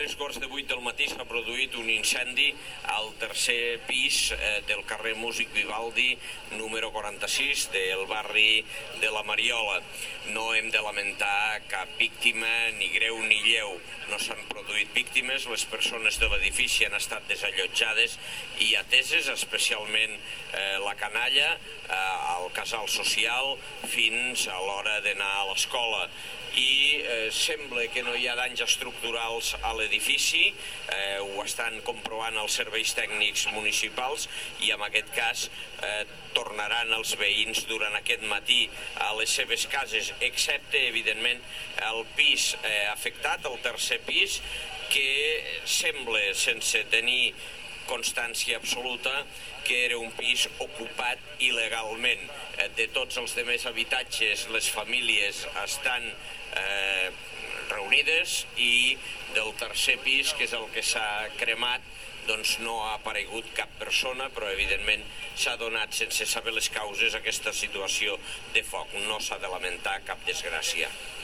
quarts de 8 del matí s'ha produït un incendi al tercer pis del carrer Músic Vivaldi, número 46, del barri de la Mariola. No hem de lamentar cap víctima, ni greu ni lleu. No s'han produït víctimes, les persones de l'edifici han estat desallotjades i ateses, especialment la canalla, al casal social, fins a l'hora d'anar a l'escola. I sembla que no hi ha danys estructurals a l'edifici, ho estan comprovant els serveis tècnics municipals i en aquest cas tornaran els veïns durant aquest matí a les seves cases, excepte, evidentment, el pis afectat, el tercer pis, que sembla, sense tenir constància absoluta, que era un pis ocupat il·legalment. De tots els demés habitatges, les famílies estan reunides i del tercer pis, que és el que s'ha cremat, doncs no ha aparegut cap persona, però evidentment s'ha donat sense saber les causes aquesta situació de foc. No s'ha de lamentar cap desgràcia.